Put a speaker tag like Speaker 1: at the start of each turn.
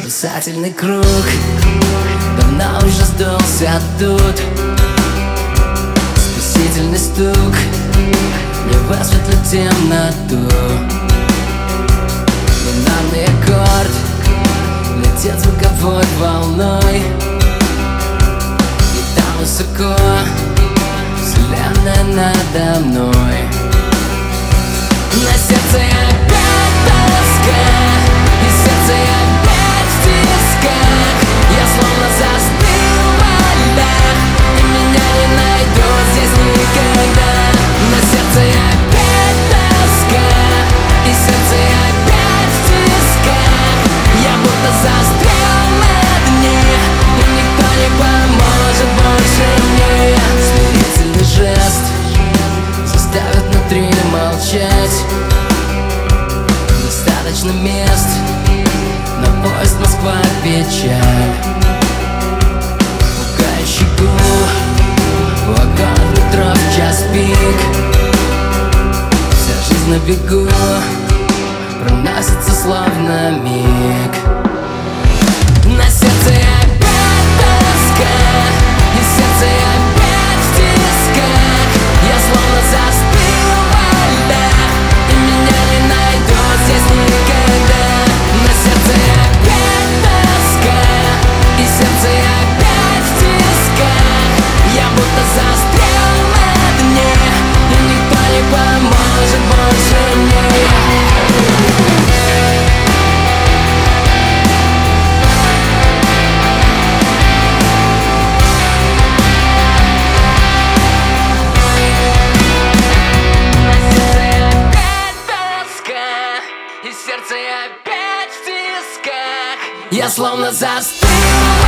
Speaker 1: Спасательный круг давно уже сдулся тут. Спасительный стук не высветлит темноту. Бинарный аккорд летит звуковой волной, и там высоко вселенная надо мной. На сердце опять тоска, и сердце опять в тисках. Я словно застыл во льдах, и меня не найдут здесь никогда. На сердце опять тоска, и сердце опять в тисках. Я будто застрял на дне, и никто не поможет больше мне. Смирительный жест заставит внутри молчать. Достаточно мест на поезд Москва-Печаль. Пугающий гул, вагон метро в час пик. Вся жизнь на бегу проносится словно миг. На сердце опять тоска, и сердце опять в тисках. Я словно застыл во льдах, и меня не найдут здесь никогда. На сердце опять тоска, и сердце опять в тисках. Я будто застрял на дне, и никто не поможет больше мне. И сердце опять в тисках. Я словно застыл.